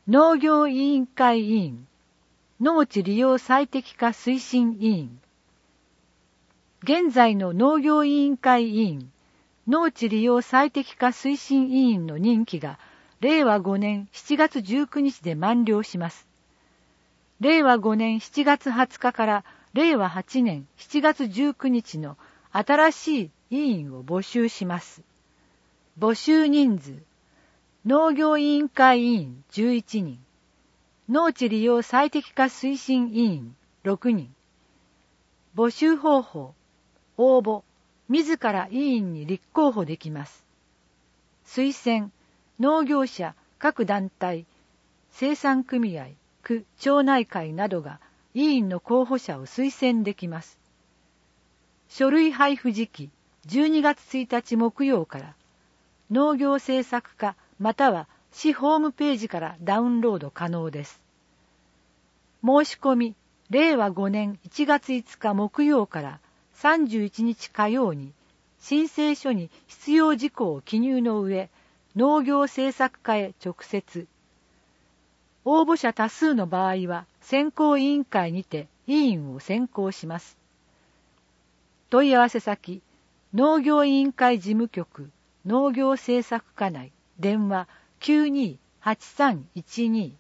農業委員会委員、農地利用最適化推進委員。現在の農業委員会委員、農地利用最適化推進委員の任期が令和5年7月19日で満了します。令和5年7月20日から令和8年7月19日の新しい委員を募集します。募集人数、農業委員会委員11人、農地利用最適化推進委員6人。募集方法、応募、自ら委員に立候補できます。推薦、農業者、各団体、生産組合、区、町内会などが委員の候補者を推薦できます。書類配布時期、12月1日木曜から、農業政策課または市ホームページからダウンロード可能です。申し込み、令和5年1月5日木曜から31日火曜に、申請書に必要事項を記入の上、農業政策課へ直接。応募者多数の場合は、選考委員会にて委員を選考します。問い合わせ先、農業委員会事務局、農業政策課内、電話 92-8312